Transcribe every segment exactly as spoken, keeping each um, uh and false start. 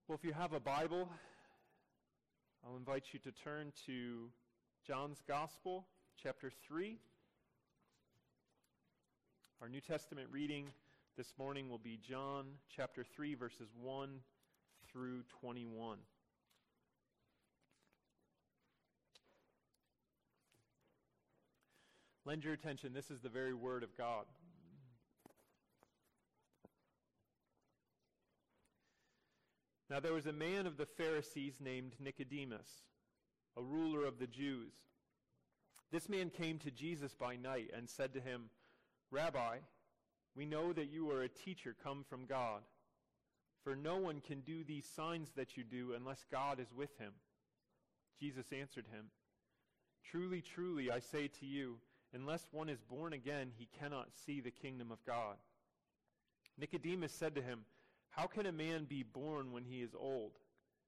Well, if you have a Bible, I'll invite you to turn to John's Gospel, chapter three. Our New Testament reading this morning will be John chapter three, verses one through twenty-one. Lend your attention. This is the very Word of God. Now there was a man of the Pharisees named Nicodemus, a ruler of the Jews. This man came to Jesus by night and said to him, "Rabbi, we know that you are a teacher come from God, for no one can do these signs that you do unless God is with him." Jesus answered him, "Truly, truly, I say to you, unless one is born again, he cannot see the kingdom of God." Nicodemus said to him, "How can a man be born when he is old?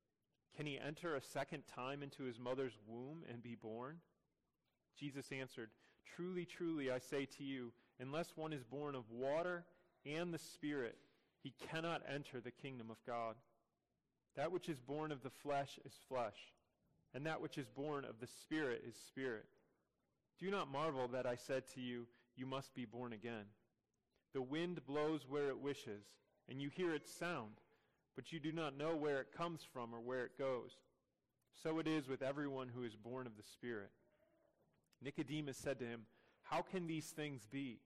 Can he enter a second time into his mother's womb and be born?" Jesus answered, "Truly, truly, I say to you, unless one is born of water and the Spirit, he cannot enter the kingdom of God. That which is born of the flesh is flesh, and that which is born of the Spirit is spirit. Do not marvel that I said to you, you must be born again. The wind blows where it wishes, and you hear its sound, but you do not know where it comes from or where it goes. So it is with everyone who is born of the Spirit." Nicodemus said to him, "How can these things be?"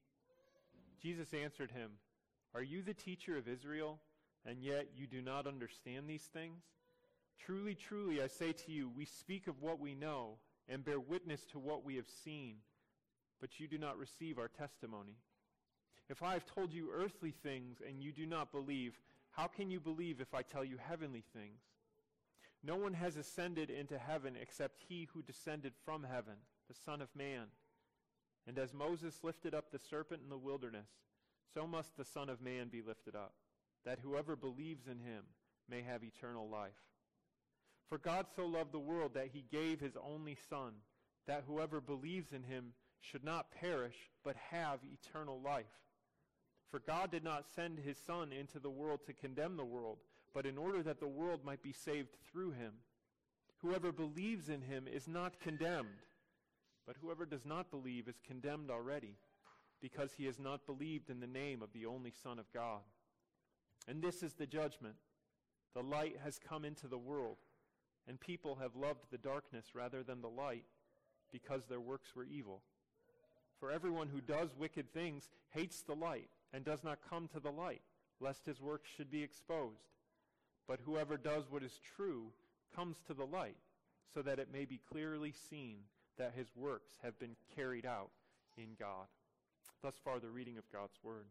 Jesus answered him, "Are you the teacher of Israel, and yet you do not understand these things? Truly, truly, I say to you, we speak of what we know and bear witness to what we have seen, but you do not receive our testimony. If I have told you earthly things and you do not believe, how can you believe if I tell you heavenly things? No one has ascended into heaven except he who descended from heaven, the Son of Man. And as Moses lifted up the serpent in the wilderness, so must the Son of Man be lifted up, that whoever believes in him may have eternal life. For God so loved the world that he gave his only Son, that whoever believes in him should not perish, but have eternal life. For God did not send his Son into the world to condemn the world, but in order that the world might be saved through him. Whoever believes in him is not condemned, but whoever does not believe is condemned already, because he has not believed in the name of the only Son of God. And this is the judgment. The light has come into the world, and people have loved the darkness rather than the light, because their works were evil. For everyone who does wicked things hates the light, and does not come to the light, lest his works should be exposed. But whoever does what is true comes to the light, so that it may be clearly seen that his works have been carried out in God." Thus far, the reading of God's Word.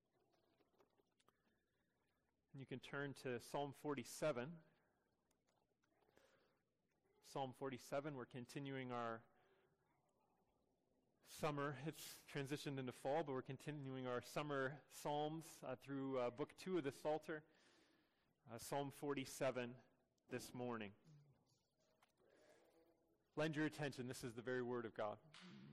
And you can turn to Psalm forty-seven. Psalm forty-seven, we're continuing our summer. It's transitioned into fall, but we're continuing our summer psalms uh, through uh, book two of the Psalter, uh, Psalm forty-seven this morning. Lend your attention. This is the very Word of God.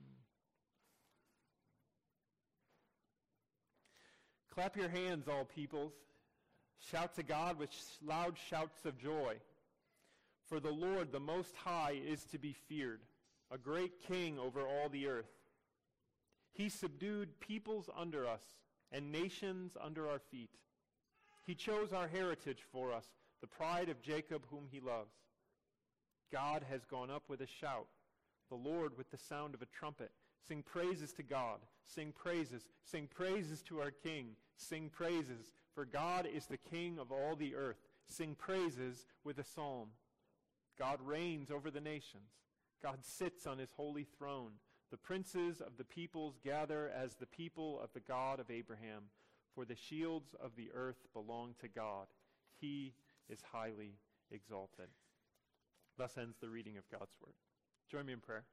Clap your hands, all peoples. Shout to God with sh- loud shouts of joy. For the Lord, the Most High, is to be feared, a great king over all the earth. He subdued peoples under us and nations under our feet. He chose our heritage for us, the pride of Jacob whom he loves. God has gone up with a shout, the Lord with the sound of a trumpet. Sing praises to God. Sing praises. Sing praises to our King. Sing praises, for God is the King of all the earth. Sing praises with a psalm. God reigns over the nations. God sits on his holy throne. The princes of the peoples gather as the people of the God of Abraham, for the shields of the earth belong to God. He is highly exalted. Thus ends the reading of God's Word. Join me in prayer.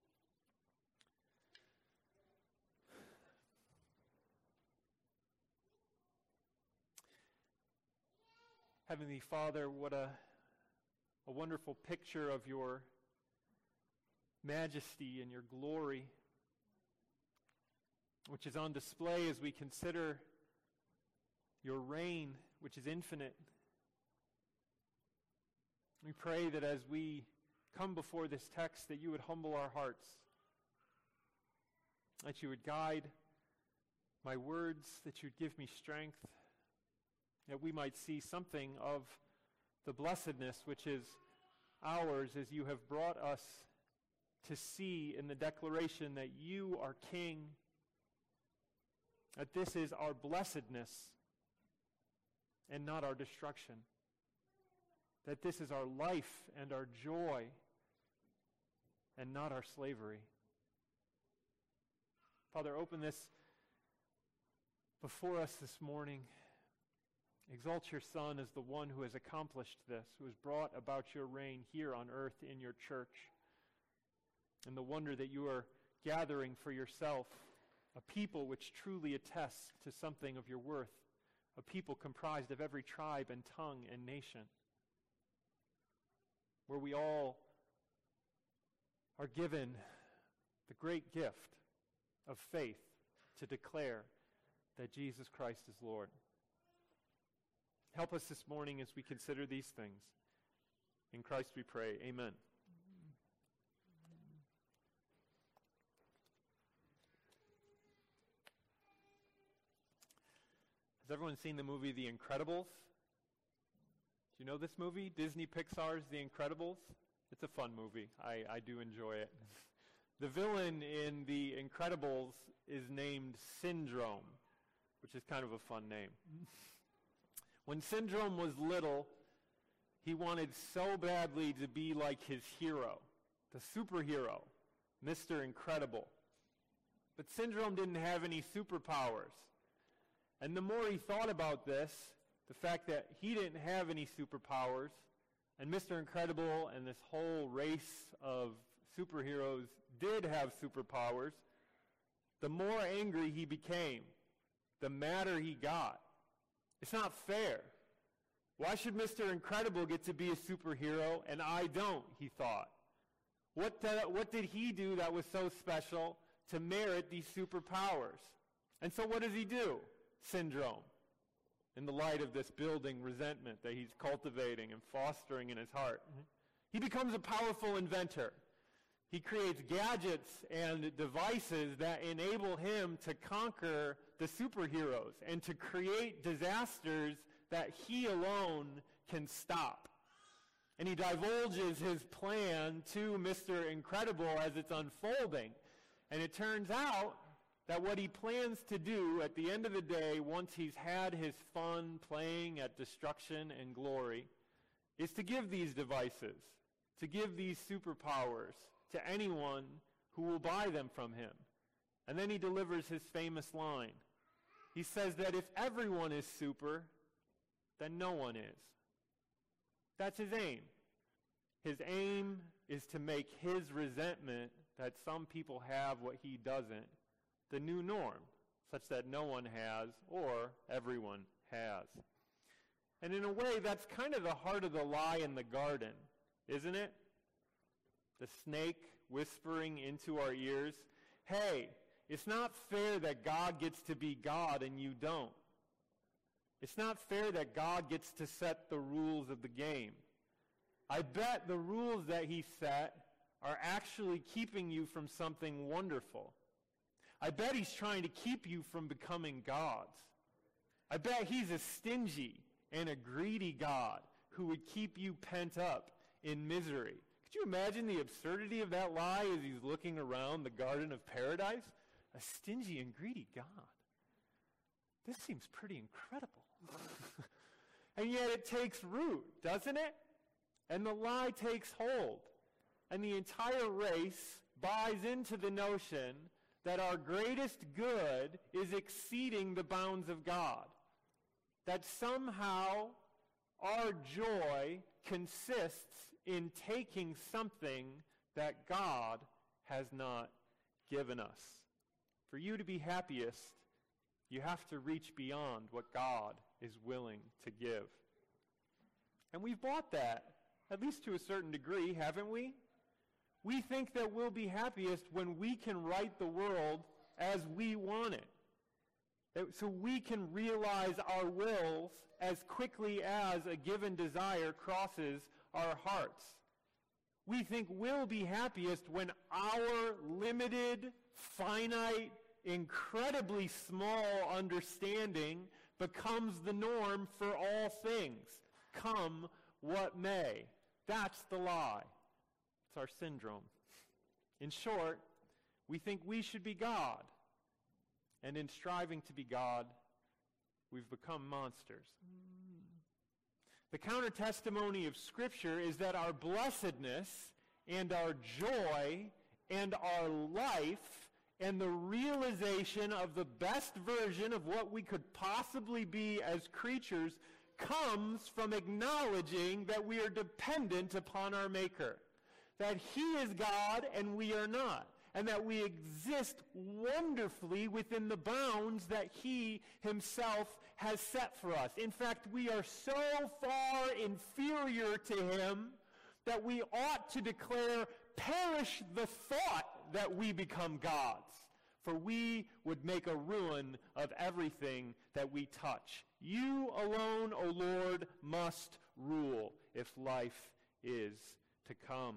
Heavenly Father, what a, a wonderful picture of your majesty and your glory, which is on display as we consider your reign, which is infinite, We pray that as we come before this text, that you would humble our hearts, that you would guide my words, that you'd give me strength, that we might see something of the blessedness which is ours as you have brought us to see in the declaration that you are King, that this is our blessedness and not our destruction, that this is our life and our joy and not our slavery. Father, open this before us this morning. Exalt your Son as the one who has accomplished this, who has brought about your reign here on earth in your church, and the wonder that you are gathering for yourself a people which truly attests to something of your worth, a people comprised of every tribe and tongue and nation, where we all are given the great gift of faith to declare that Jesus Christ is Lord. Help us this morning as we consider these things. In Christ we pray. Amen. Has everyone seen the movie The Incredibles? Do you know this movie? Disney Pixar's The Incredibles? It's a fun movie. I, I do enjoy it. The villain in The Incredibles is named Syndrome, which is kind of a fun name. When Syndrome was little, he wanted so badly to be like his hero, the superhero, Mister Incredible. But Syndrome didn't have any superpowers. And the more he thought about this, the fact that he didn't have any superpowers, and Mister Incredible and this whole race of superheroes did have superpowers, the more angry he became, the madder he got. It's not fair. Why should Mister Incredible get to be a superhero and I don't, he thought. What, the, what did he do that was so special to merit these superpowers? And so what does he do? Syndrome. In the light of this building resentment that he's cultivating and fostering in his heart, he becomes a powerful inventor. He creates gadgets and devices that enable him to conquer the superheroes and to create disasters that he alone can stop. And he divulges his plan to Mister Incredible as it's unfolding. And it turns out that what he plans to do at the end of the day, once he's had his fun playing at destruction and glory, is to give these devices, to give these superpowers to anyone who will buy them from him. And then he delivers his famous line. He says that if everyone is super, then no one is. That's his aim. His aim is to make his resentment that some people have what he doesn't the new norm, such that no one has or everyone has. And in a way, that's kind of the heart of the lie in the garden, isn't it? The snake whispering into our ears, hey, it's not fair that God gets to be God and you don't. It's not fair that God gets to set the rules of the game. I bet the rules that he set are actually keeping you from something wonderful. I bet he's trying to keep you from becoming gods. I bet he's a stingy and a greedy God who would keep you pent up in misery. Could you imagine the absurdity of that lie as he's looking around the Garden of Paradise? A stingy and greedy God. This seems pretty incredible. And yet it takes root, doesn't it? And the lie takes hold. And the entire race buys into the notion that our greatest good is exceeding the bounds of God. That somehow our joy consists in taking something that God has not given us. For you to be happiest, you have to reach beyond what God is willing to give. And we've bought that, at least to a certain degree, haven't we? We think that we'll be happiest when we can write the world as we want it. So we can realize our wills as quickly as a given desire crosses our hearts. We think we'll be happiest when our limited, finite, incredibly small understanding becomes the norm for all things, come what may. That's the lie. It's our syndrome. In short, we think we should be God, and in striving to be God, we've become monsters. The counter-testimony of Scripture is that our blessedness and our joy and our life and the realization of the best version of what we could possibly be as creatures comes from acknowledging that we are dependent upon our Maker, that He is God and we are not, and that we exist wonderfully within the bounds that He Himself has set for us. In fact, we are so far inferior to Him that we ought to declare, perish the thought that we become gods, for we would make a ruin of everything that we touch. You alone, O Lord, must rule if life is to come.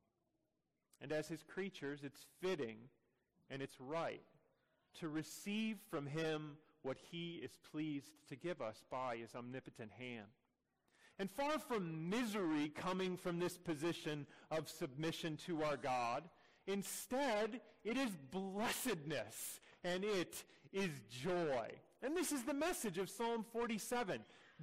And as His creatures, it's fitting and it's right to receive from Him what He is pleased to give us by His omnipotent hand. And far from misery coming from this position of submission to our God, instead, it is blessedness and it is joy. And this is the message of Psalm forty-seven.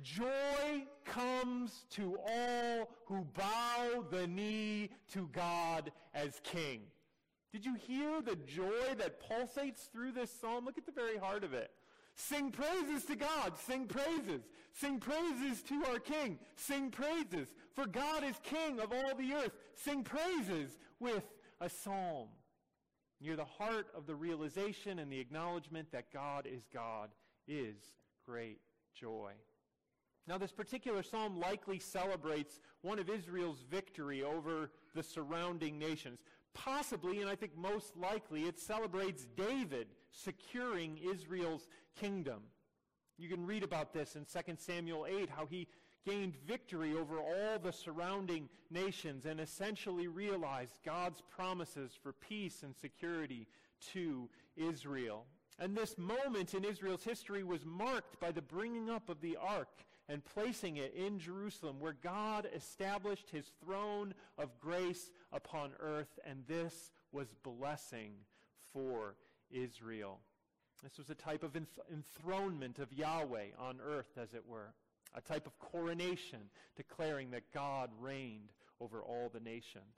Joy comes to all who bow the knee to God as King. Did you hear the joy that pulsates through this psalm? Look at the very heart of it. Sing praises to God. Sing praises. Sing praises to our King. Sing praises. For God is King of all the earth. Sing praises with a psalm. Near the heart of the realization and the acknowledgement that God is God is great joy. Now, this particular psalm likely celebrates one of Israel's victory over the surrounding nations. Possibly, and I think most likely, it celebrates David securing Israel's kingdom. You can read about this in Second Samuel eight, how he gained victory over all the surrounding nations and essentially realized God's promises for peace and security to Israel. And this moment in Israel's history was marked by the bringing up of the ark and placing it in Jerusalem, where God established His throne of grace upon earth, and this was blessing for Israel. This was a type of enth- enthronement of Yahweh on earth, as it were, a type of coronation declaring that God reigned over all the nations.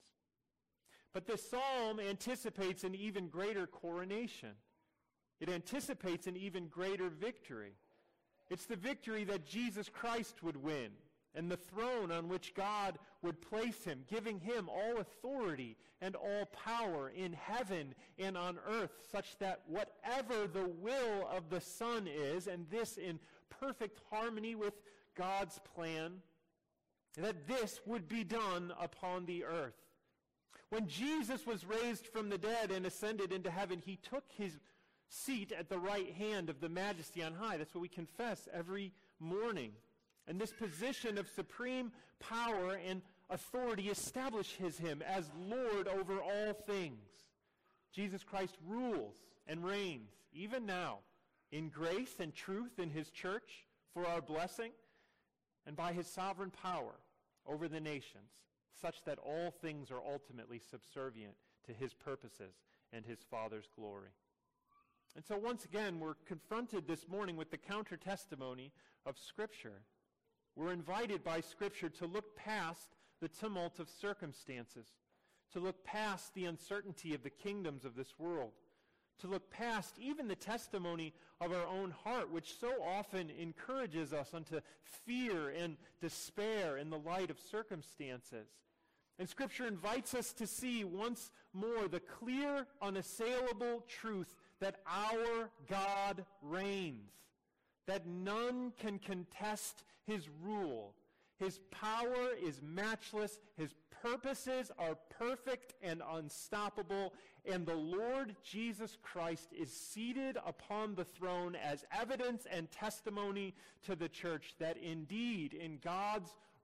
But this psalm anticipates an even greater coronation. It anticipates an even greater victory. It's the victory that Jesus Christ would win, and the throne on which God would place Him, giving Him all authority and all power in heaven and on earth, such that whatever the will of the Son is, and this in perfect harmony with God's plan, that this would be done upon the earth. When Jesus was raised from the dead and ascended into heaven, He took His seat at the right hand of the Majesty on high. That's what we confess every morning. And this position of supreme power and authority establishes Him as Lord over all things. Jesus Christ rules and reigns, even now, in grace and truth in His church for our blessing, and by His sovereign power over the nations, such that all things are ultimately subservient to His purposes and His Father's glory. And so once again, we're confronted this morning with the counter-testimony of Scripture. We're invited by Scripture to look past the tumult of circumstances, to look past the uncertainty of the kingdoms of this world, to look past even the testimony of our own heart, which so often encourages us unto fear and despair in the light of circumstances. And Scripture invites us to see once more the clear, unassailable truth that our God reigns, that none can contest His rule. His power is matchless. His purposes are perfect and unstoppable. And the Lord Jesus Christ is seated upon the throne as evidence and testimony to the church that indeed, in God's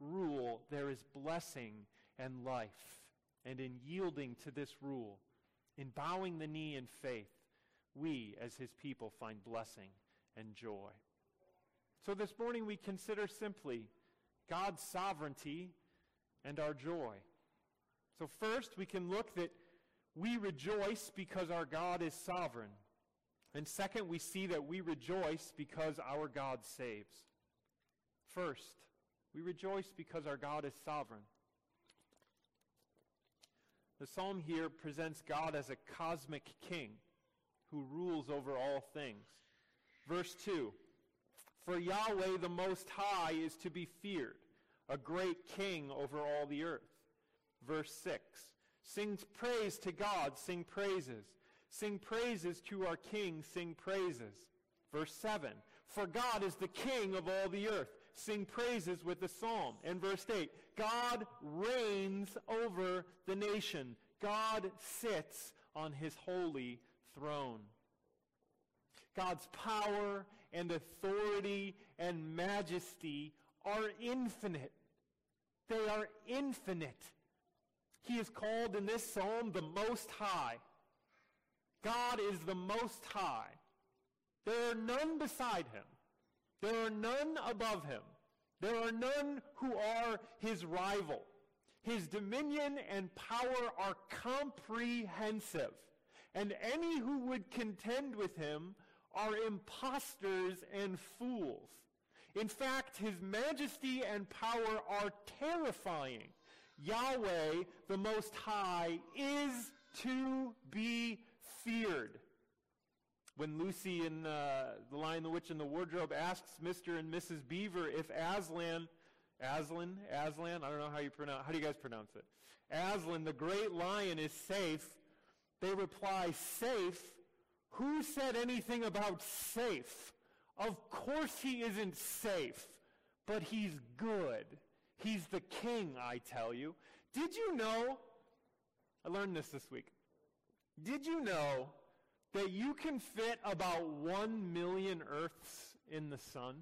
rule, there is blessing and life. And in yielding to this rule, in bowing the knee in faith, we, as his people, find blessing and joy. So this morning we consider simply God's sovereignty and our joy. So first, we can look that we rejoice because our God is sovereign. And second, we see that we rejoice because our God saves. First, we rejoice because our God is sovereign. The psalm here presents God as a cosmic king who rules over all things. Verse two, for Yahweh the Most High is to be feared, a great king over all the earth. Verse six, sing praise to God, sing praises. Sing praises to our King, sing praises. Verse seven, for God is the King of all the earth. Sing praises with the psalm. And verse eight, God reigns over the nation. God sits on his holy throne. God's power and authority and majesty are infinite. They are infinite. He is called in this psalm the Most High. God is the Most High. There are none beside him. There are none above him. There are none who are his rival. His dominion and power are comprehensive, and any who would contend with him are impostors and fools. In fact, his majesty and power are terrifying. Yahweh, the Most High, is to be feared. When Lucy in uh, The Lion, the Witch, and the Wardrobe asks Mister and Missus Beaver if Aslan, Aslan, Aslan, I don't know how you pronounce, how do you guys pronounce it? Aslan, the great lion, is safe, they reply, safe? Who said anything about safe? Of course he isn't safe, but he's good. He's the king, I tell you. Did you know, I learned this this week, did you know that you can fit about one million Earths in the sun?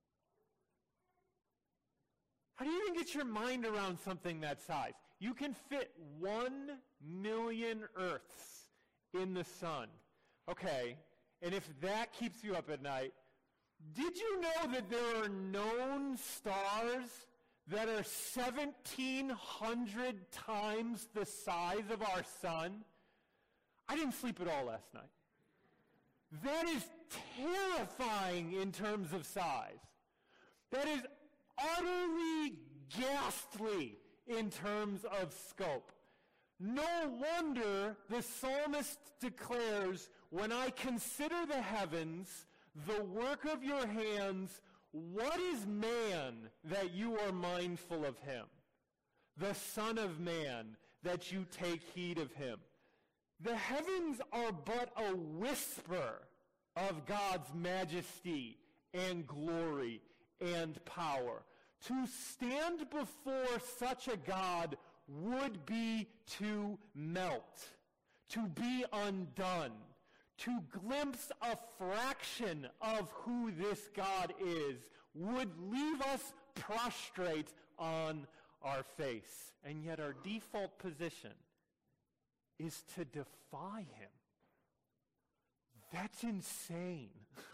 How do you even get your mind around something that size? You can fit one million Earths in the sun. Okay, and if that keeps you up at night, did you know that there are known stars that are seventeen hundred times the size of our sun? I didn't sleep at all last night. That is terrifying in terms of size. That is utterly ghastly in terms of scope. No wonder the psalmist declares, when I consider the heavens, the work of your hands, what is man that you are mindful of him? The Son of Man, that you take heed of him. The heavens are but a whisper of God's majesty and glory and power. To stand before such a God would be to melt, to be undone, to glimpse a fraction of who this God is would leave us prostrate on our face. And yet our default position is to defy him. That's insane.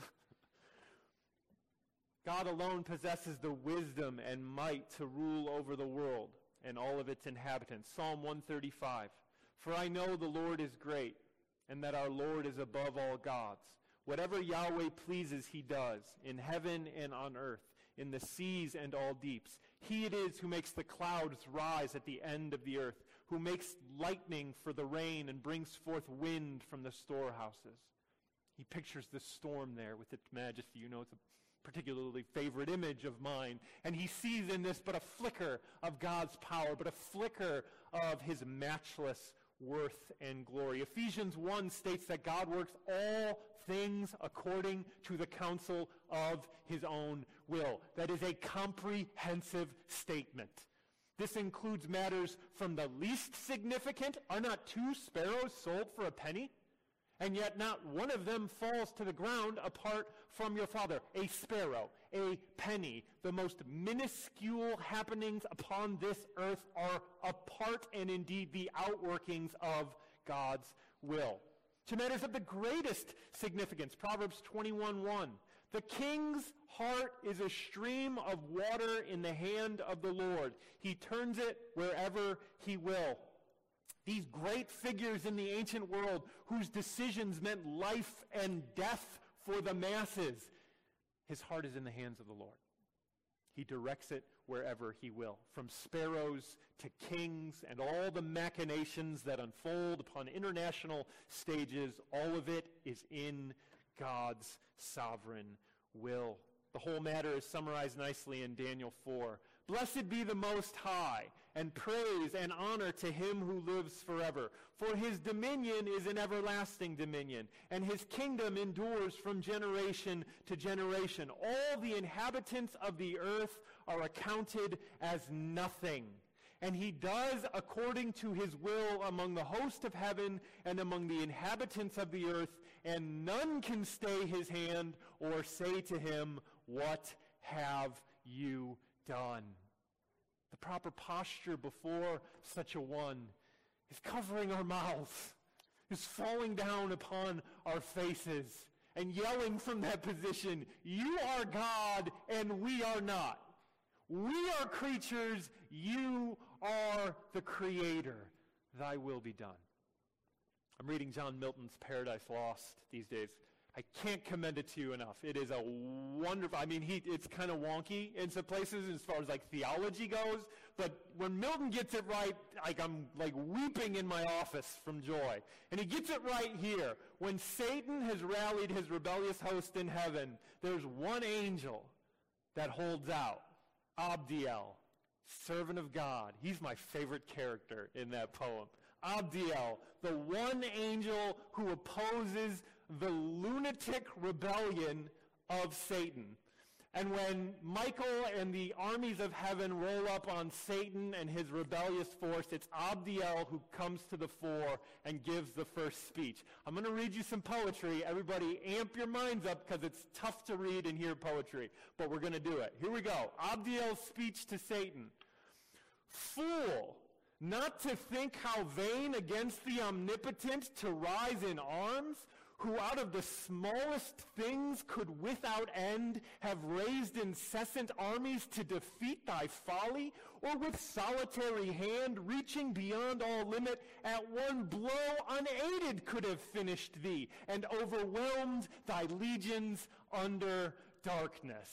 God alone possesses the wisdom and might to rule over the world and all of its inhabitants. Psalm one thirty-five. For I know the Lord is great, and that our Lord is above all gods. Whatever Yahweh pleases, he does, in heaven and on earth, in the seas and all deeps. He it is who makes the clouds rise at the end of the earth, who makes lightning for the rain and brings forth wind from the storehouses. He pictures the storm there with its majesty. You know, it's a particularly favorite image of mine. And he sees in this but a flicker of God's power, but a flicker of his matchless worth and glory. Ephesians one states that God works all things according to the counsel of his own will. That is a comprehensive statement. This includes matters from the least significant. Are not two sparrows sold for a penny? And yet not one of them falls to the ground apart from your Father. A sparrow, a penny. The most minuscule happenings upon this earth are a part and indeed the outworkings of God's will. To matters of the greatest significance, Proverbs twenty-one one. The king's heart is a stream of water in the hand of the Lord. He turns it wherever he will. These great figures in the ancient world whose decisions meant life and death for the masses, his heart is in the hands of the Lord. He directs it wherever he will. From sparrows to kings and all the machinations that unfold upon international stages, all of it is in God's sovereign will. The whole matter is summarized nicely in Daniel four. Blessed be the Most High, and praise and honor to him who lives forever. For his dominion is an everlasting dominion, and his kingdom endures from generation to generation. All the inhabitants of the earth are accounted as nothing. And he does according to his will among the host of heaven and among the inhabitants of the earth, and none can stay his hand or say to him, what have you done? The proper posture before such a one is covering our mouths, is falling down upon our faces, and yelling from that position, you are God and we are not. We are creatures, you are the Creator. Thy will be done. I'm reading John Milton's Paradise Lost these days. I can't commend it to you enough. It is a wonderful, I mean, he, it's kind of wonky in some places as far as like theology goes, but when Milton gets it right, like I'm like weeping in my office from joy. And he gets it right here. When Satan has rallied his rebellious host in heaven, there's one angel that holds out. Abdiel, servant of God. He's my favorite character in that poem. Abdiel, the one angel who opposes the lunatic rebellion of Satan. And when Michael and the armies of heaven roll up on Satan and his rebellious force, it's Abdiel who comes to the fore and gives the first speech. I'm going to read you some poetry. Everybody amp your minds up because it's tough to read and hear poetry, but we're going to do it. Here we go. Abdiel's speech to Satan. Fool, not to think how vain against the omnipotent to rise in arms, who out of the smallest things could without end have raised incessant armies to defeat thy folly, or with solitary hand reaching beyond all limit, at one blow unaided could have finished thee, and overwhelmed thy legions under darkness.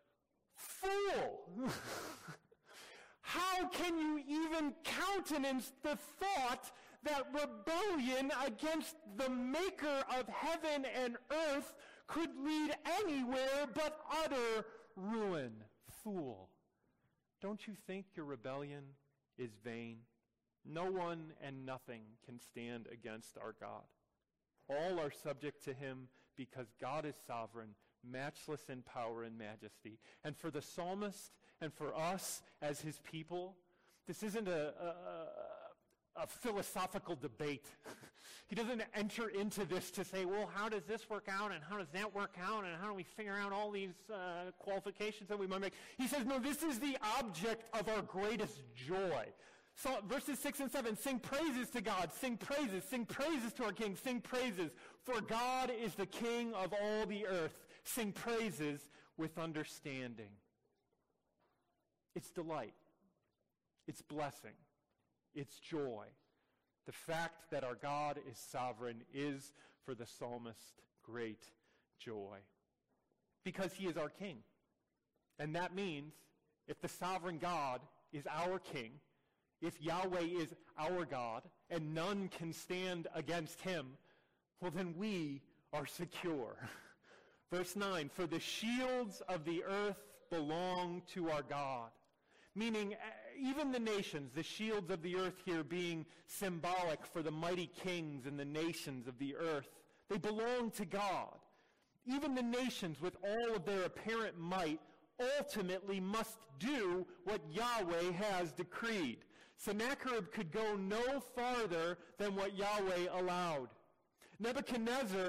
Fool! How can you even countenance the thought that rebellion against the maker of heaven and earth could lead anywhere but utter ruin? Fool, don't you think your rebellion is vain? No one and nothing can stand against our God. All are subject to him because God is sovereign, matchless in power and majesty. And for the psalmist and for us as his people, this isn't a, a, a philosophical debate. He doesn't enter into this to say, well, how does this work out, and how does that work out, and how do we figure out all these uh, qualifications that we might make? He says, no, this is the object of our greatest joy. So verses six and seven, sing praises to God, sing praises, sing praises to our King, sing praises, for God is the King of all the earth. Sing praises with understanding. It's delight. It's blessing. It's joy. The fact that our God is sovereign is, for the psalmist, great joy. Because he is our King. And that means if the sovereign God is our King, if Yahweh is our God, and none can stand against him, well, then we are secure. Verse nine, for the shields of the earth belong to our God. Meaning, even the nations, the shields of the earth here being symbolic for the mighty kings and the nations of the earth, they belong to God. Even the nations, with all of their apparent might, ultimately must do what Yahweh has decreed. Sennacherib could go no farther than what Yahweh allowed. Nebuchadnezzar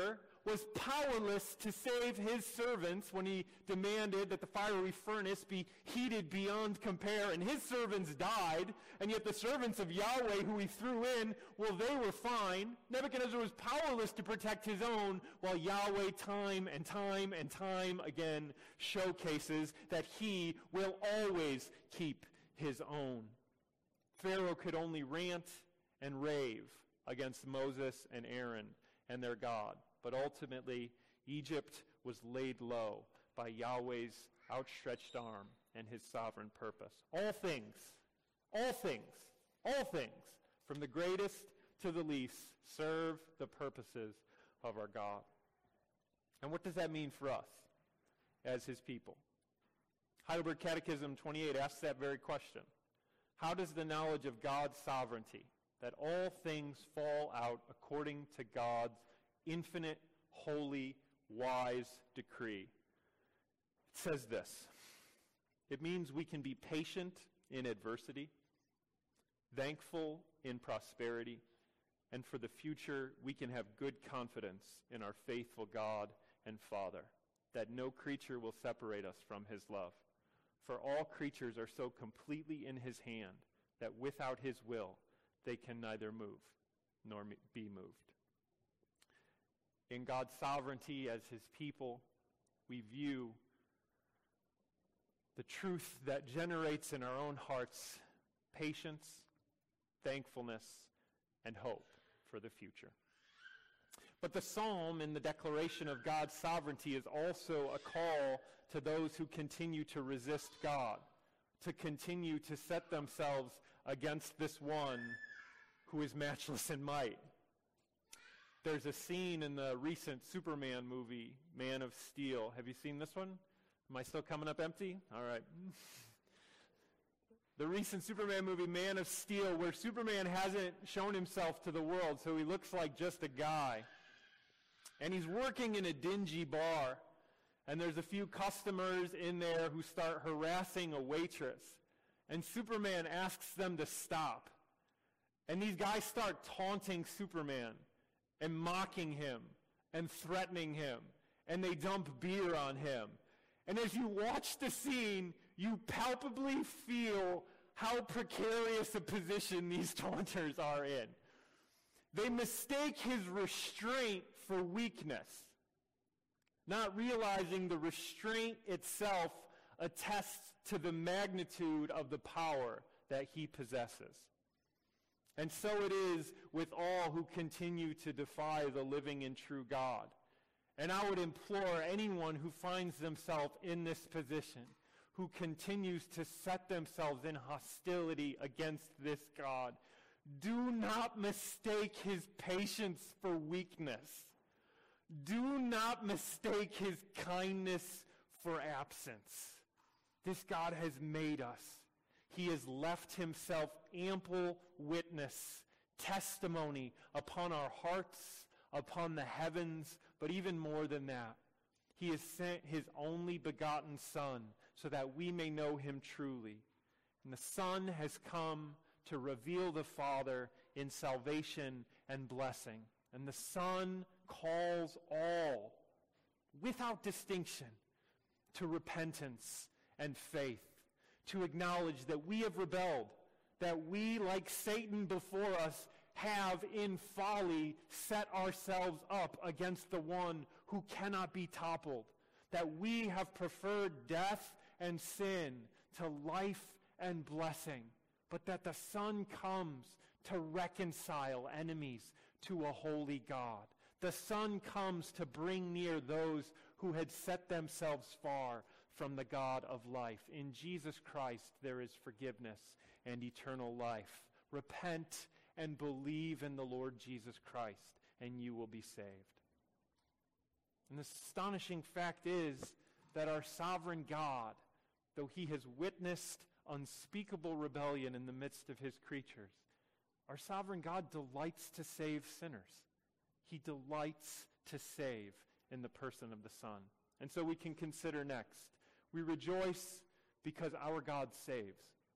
was powerless to save his servants when he demanded that the fiery furnace be heated beyond compare, and his servants died, and yet the servants of Yahweh who he threw in, well, they were fine. Nebuchadnezzar was powerless to protect his own, while Yahweh time and time and time again showcases that he will always keep his own. Pharaoh could only rant and rave against Moses and Aaron and their God. But ultimately, Egypt was laid low by Yahweh's outstretched arm and his sovereign purpose. All things, all things, all things, from the greatest to the least, serve the purposes of our God. And what does that mean for us as his people? Heidelberg Catechism twenty-eight asks that very question. How does the knowledge of God's sovereignty, that all things fall out according to God's infinite, holy, wise decree? It says this. It means we can be patient in adversity, thankful in prosperity, and for the future we can have good confidence in our faithful God and Father, that no creature will separate us from his love. For all creatures are so completely in his hand that without his will they can neither move nor be moved. In God's sovereignty as his people, we view the truth that generates in our own hearts patience, thankfulness, and hope for the future. But the psalm in the declaration of God's sovereignty is also a call to those who continue to resist God, to continue to set themselves against this one who is matchless in might. There's a scene in the recent Superman movie, Man of Steel. Have you seen this one? Am I still coming up empty? All right. The recent Superman movie, Man of Steel, where Superman hasn't shown himself to the world, so he looks like just a guy. And he's working in a dingy bar, and there's a few customers in there who start harassing a waitress. And Superman asks them to stop. And these guys start taunting Superman and mocking him and threatening him. And they dump beer on him. And as you watch the scene, you palpably feel how precarious a position these taunters are in. They mistake his restraint for weakness, not realizing the restraint itself attests to the magnitude of the power that he possesses. And so it is with all who continue to defy the living and true God. And I would implore anyone who finds themselves in this position, who continues to set themselves in hostility against this God, do not mistake his patience for weakness. Do not mistake his kindness for absence. This God has made us. He has left himself ample witness, testimony upon our hearts, upon the heavens, but even more than that. He has sent his only begotten Son so that we may know him truly. And the Son has come to reveal the Father in salvation and blessing. And the Son calls all, without distinction, to repentance and faith, to acknowledge that we have rebelled, that we, like Satan before us, have in folly set ourselves up against the one who cannot be toppled, that we have preferred death and sin to life and blessing, but that the Son comes to reconcile enemies to a holy God. The Son comes to bring near those who had set themselves far from the God of life. In Jesus Christ there is forgiveness and eternal life. Repent and believe in the Lord Jesus Christ, and you will be saved. And the astonishing fact is that our sovereign God, though he has witnessed unspeakable rebellion in the midst of his creatures, our sovereign God delights to save sinners. He delights to save in the person of the Son. And so we can consider next, we rejoice because our God saves.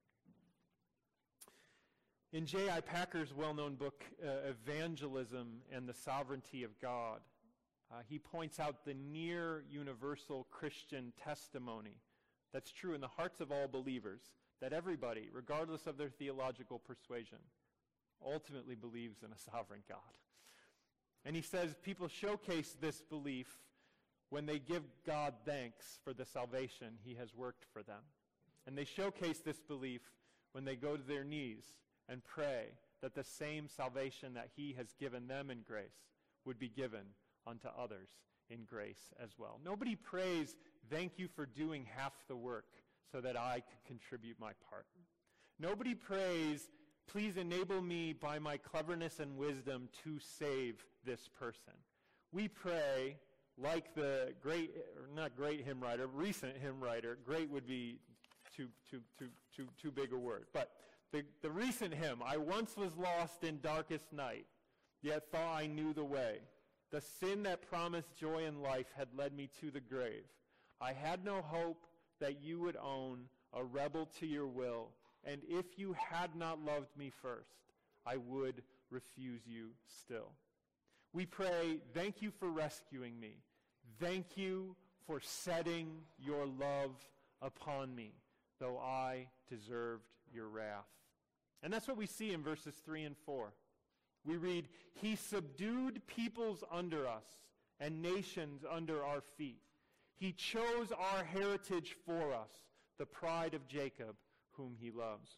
In J I Packer's well-known book, uh, Evangelism and the Sovereignty of God, Uh, he points out the near universal Christian testimony that's true in the hearts of all believers, that everybody, regardless of their theological persuasion, ultimately believes in a sovereign God. And he says people showcase this belief when they give God thanks for the salvation he has worked for them. And they showcase this belief when they go to their knees and pray that the same salvation that he has given them in grace would be given unto others in grace as well. Nobody prays, thank you for doing half the work so that I could contribute my part. Nobody prays, please enable me by my cleverness and wisdom to save this person. We pray like the great, or not great hymn writer, recent hymn writer, great would be too, too, too, too, too big a word, but the, the recent hymn, I once was lost in darkest night, yet thought I knew the way. The sin that promised joy in life had led me to the grave. I had no hope that you would own, a rebel to your will, and if you had not loved me first, I would refuse you still. We pray, thank you for rescuing me. Thank you for setting your love upon me, though I deserved your wrath. And that's what we see in verses three and four. We read, he subdued peoples under us and nations under our feet. He chose our heritage for us, the pride of Jacob, whom he loves.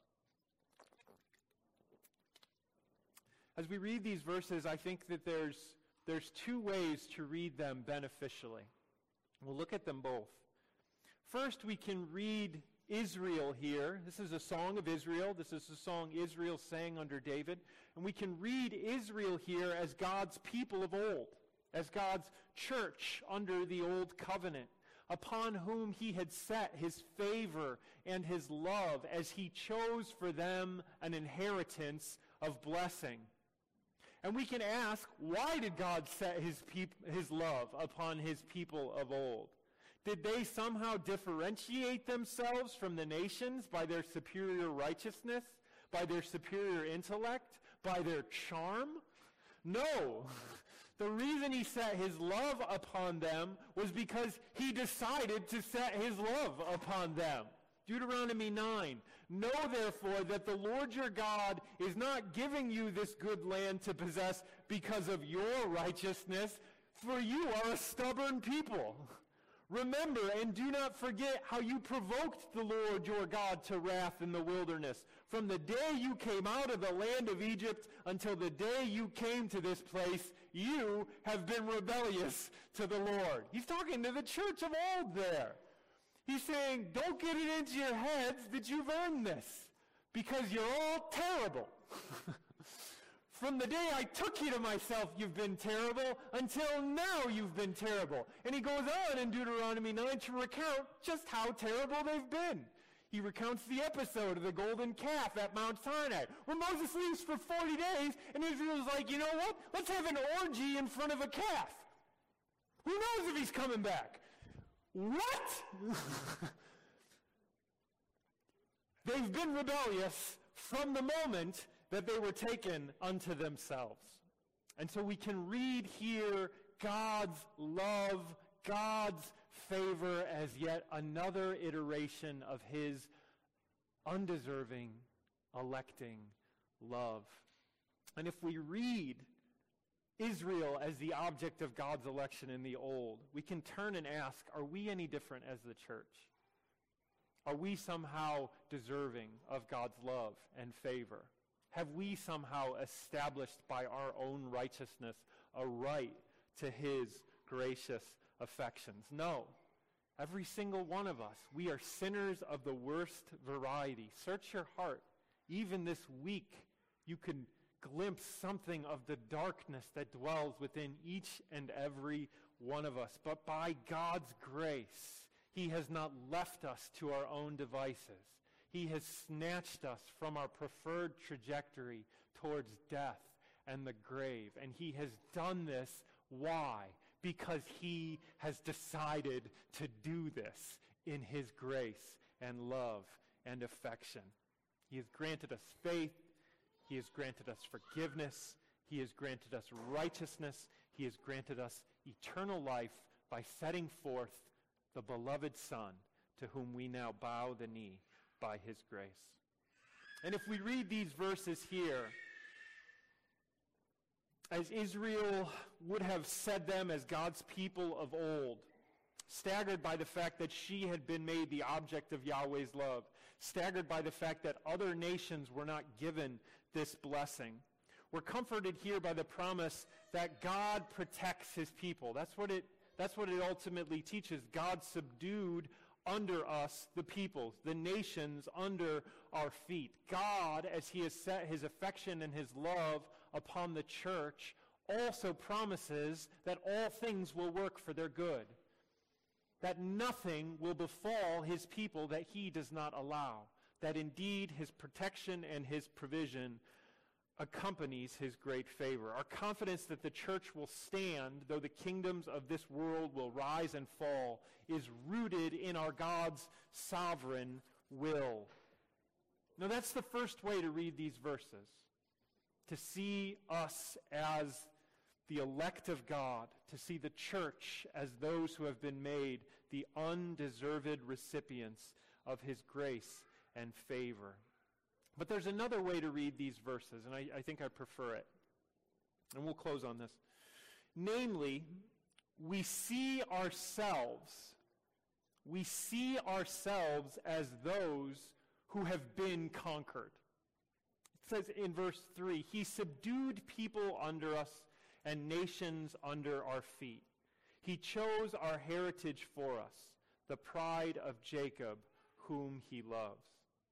As we read these verses, I think that there's, there's two ways to read them beneficially. We'll look at them both. First, we can read Israel here. This is a song of Israel. This is a song Israel sang under David. And we can read Israel here as God's people of old, as God's church under the old covenant, upon whom he had set his favor and his love as he chose for them an inheritance of blessing. And we can ask, why did God set his, peop- his love upon his people of old? Did they somehow differentiate themselves from the nations by their superior righteousness, by their superior intellect, by their charm? No. The reason he set his love upon them was because he decided to set his love upon them. Deuteronomy nine, know therefore that the Lord your God is not giving you this good land to possess because of your righteousness, for you are a stubborn people. Remember and do not forget how you provoked the Lord your God to wrath in the wilderness, from the day you came out of the land of Egypt until the day you came to this place. You have been rebellious to the Lord. He's talking to the church of old there. He's saying, don't get it into your heads that you've earned this, because you're all terrible. From the day I took you to myself, you've been terrible. Until now, you've been terrible. And he goes on in Deuteronomy nine to recount just how terrible they've been. He recounts the episode of the golden calf at Mount Sinai, where Moses leaves for forty days, and Israel's like, you know what? Let's have an orgy in front of a calf. Who knows if he's coming back? What? They've been rebellious from the moment that they were taken unto themselves. And so we can read here God's love, God's favor as yet another iteration of his undeserving, electing love. And if we read Israel as the object of God's election in the old, we can turn and ask, are we any different as the church? Are we somehow deserving of God's love and favor? Have we somehow established by our own righteousness a right to his gracious affections? No. Every single one of us, we are sinners of the worst variety. Search your heart. Even this week, you can glimpse something of the darkness that dwells within each and every one of us. But by God's grace, he has not left us to our own devices. He has snatched us from our preferred trajectory towards death and the grave. And he has done this. Why? Because he has decided to do this in his grace and love and affection. He has granted us faith. He has granted us forgiveness. He has granted us righteousness. He has granted us eternal life by setting forth the beloved Son, to whom we now bow the knee by his grace. And if we read these verses here, as Israel would have said them as God's people of old, staggered by the fact that she had been made the object of Yahweh's love, staggered by the fact that other nations were not given this blessing, we're comforted here by the promise that God protects his people. That's what it, that's what it ultimately teaches. God subdued under us the peoples, the nations under our feet. God, as he has set his affection and his love upon the church, also promises that all things will work for their good, that nothing will befall his people that he does not allow, that indeed his protection and his provision accompanies his great favor. Our confidence that the church will stand, though the kingdoms of this world will rise and fall, is rooted in our God's sovereign will. Now that's the first way to read these verses, to see us as the elect of God, to see the church as those who have been made the undeserved recipients of his grace and favor. But there's another way to read these verses, and I, I think I prefer it. And we'll close on this. Namely, we see ourselves, we see ourselves as those who have been conquered. It says in verse three, he subdued people under us and nations under our feet. He chose our heritage for us, the pride of Jacob, whom he loves.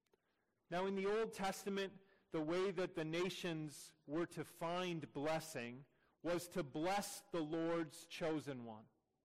Now, in the Old Testament, the way that the nations were to find blessing was to bless the Lord's chosen one,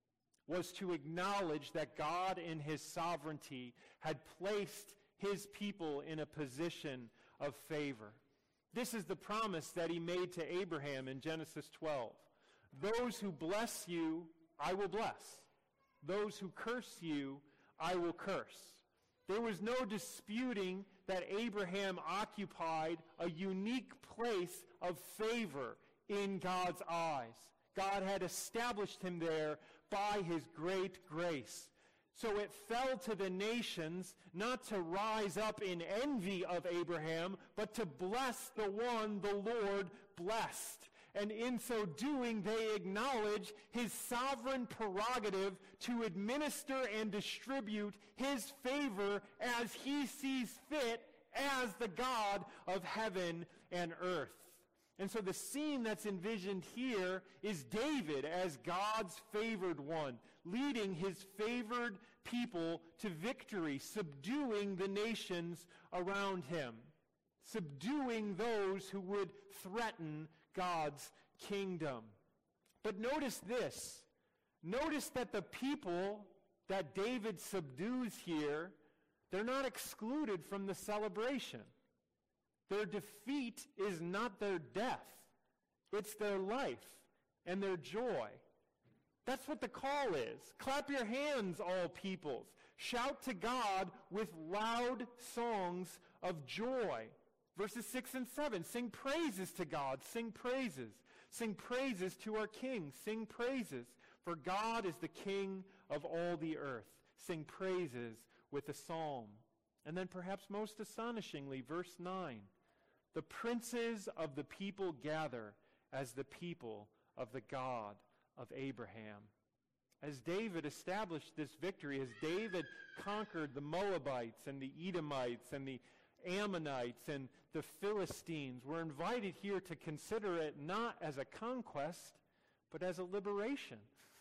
was to acknowledge that God in his sovereignty had placed his people in a position of favor. This is the promise that he made to Abraham in Genesis twelve. Those who bless you, I will bless. Those who curse you, I will curse. There was no disputing that Abraham occupied a unique place of favor in God's eyes. God had established him there by his great grace. So it fell to the nations not to rise up in envy of Abraham, but to bless the one the Lord blessed. And in so doing, they acknowledge his sovereign prerogative to administer and distribute his favor as he sees fit as the God of heaven and earth. And so the scene that's envisioned here is David as God's favored one, leading his favored people to victory, subduing the nations around him, subduing those who would threaten God's kingdom. But notice this. Notice that the people that David subdues here, they're not excluded from the celebration. Their defeat is not their death. It's their life and their joy. That's what the call is. Clap your hands, all peoples. Shout to God with loud songs of joy. Verses six and seven, sing praises to God, sing praises. Sing praises to our King, sing praises. For God is the King of all the earth. Sing praises with a psalm. And then perhaps most astonishingly, verse nine, the princes of the people gather as the people of the God of Abraham. As David established this victory, as David conquered the Moabites and the Edomites and the Ammonites and the Philistines, we're invited here to consider it not as a conquest, but as a liberation.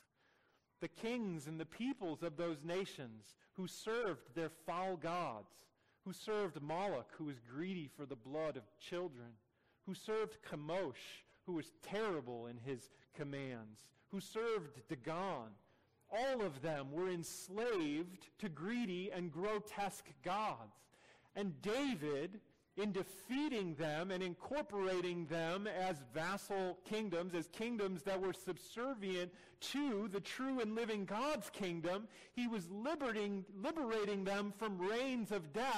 The kings and the peoples of those nations who served their foul gods, who served Moloch, who was greedy for the blood of children, who served Chemosh, who was terrible in his commands, who served Dagon. All of them were enslaved to greedy and grotesque gods. And David, in defeating them and incorporating them as vassal kingdoms, as kingdoms that were subservient to the true and living God's kingdom, he was liberating, liberating them from reigns of death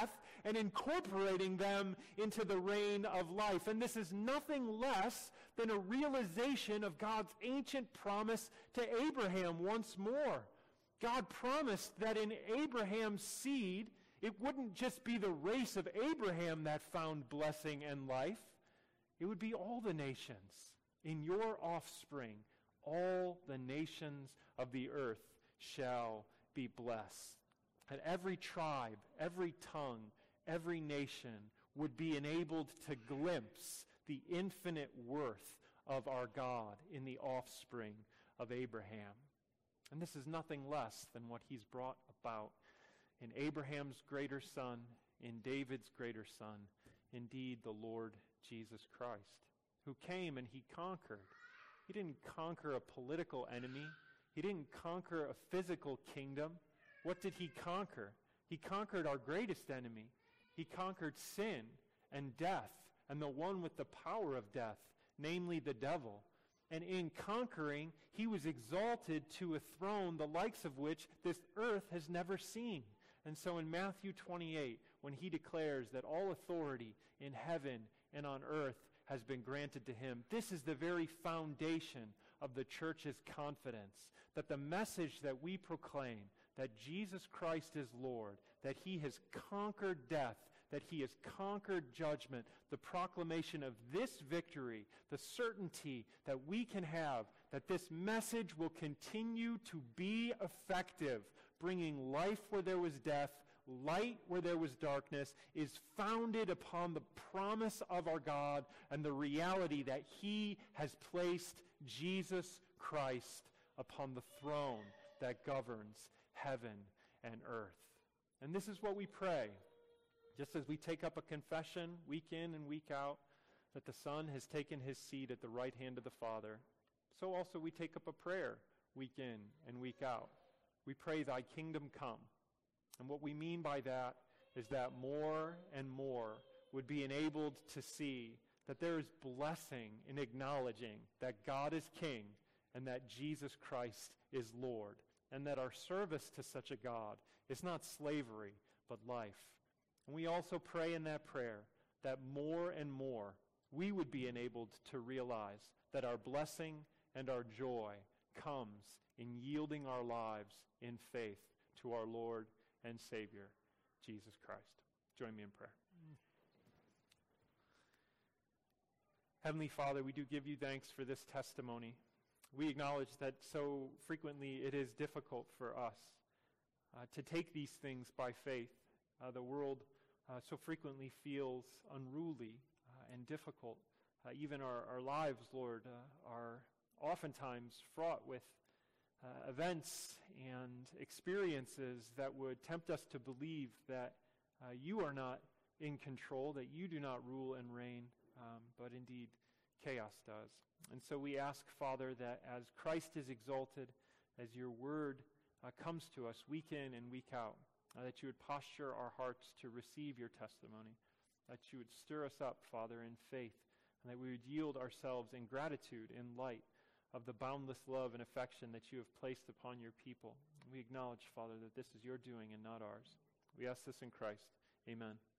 and incorporating them into the reign of life. And this is nothing less than a realization of God's ancient promise to Abraham once more. God promised that in Abraham's seed, it wouldn't just be the race of Abraham that found blessing and life. It would be all the nations. In your offspring, all the nations of the earth shall be blessed. And every tribe, every tongue, every nation would be enabled to glimpse the infinite worth of our God in the offspring of Abraham. And this is nothing less than what he's brought about in Abraham's greater son, in David's greater son, indeed the Lord Jesus Christ, who came and he conquered. He didn't conquer a political enemy. He didn't conquer a physical kingdom. What did he conquer? He conquered our greatest enemy. He conquered sin and death and the one with the power of death, namely the devil. And in conquering, he was exalted to a throne the likes of which this earth has never seen. And so in Matthew twenty-eight, when he declares that all authority in heaven and on earth has been granted to him, this is the very foundation of the church's confidence, that the message that we proclaim, that Jesus Christ is Lord, that he has conquered death, that he has conquered judgment, the proclamation of this victory, the certainty that we can have that this message will continue to be effective, bringing life where there was death, light where there was darkness, is founded upon the promise of our God and the reality that he has placed Jesus Christ upon the throne that governs heaven and earth. And this is what we pray. Just as we take up a confession week in and week out that the Son has taken his seat at the right hand of the Father, so also we take up a prayer week in and week out. We pray, thy kingdom come. And what we mean by that is that more and more would be enabled to see that there is blessing in acknowledging that God is King and that Jesus Christ is Lord, and that our service to such a God is not slavery but life. And we also pray in that prayer that more and more we would be enabled to realize that our blessing and our joy comes in yielding our lives in faith to our Lord and Savior, Jesus Christ. Join me in prayer. Heavenly Father, we do give you thanks for this testimony. We acknowledge that so frequently it is difficult for us uh, to take these things by faith. Uh, the world uh, so frequently feels unruly uh, and difficult. Uh, even our, our lives, Lord, uh, are oftentimes fraught with uh, events and experiences that would tempt us to believe that uh, you are not in control, that you do not rule and reign, um, but indeed chaos does. And so we ask, Father, that as Christ is exalted, as your word uh, comes to us week in and week out, uh, that you would posture our hearts to receive your testimony, that you would stir us up, Father, in faith, and that we would yield ourselves in gratitude in light of the boundless love and affection that you have placed upon your people. We acknowledge, Father, that this is your doing and not ours. We ask this in Christ. Amen.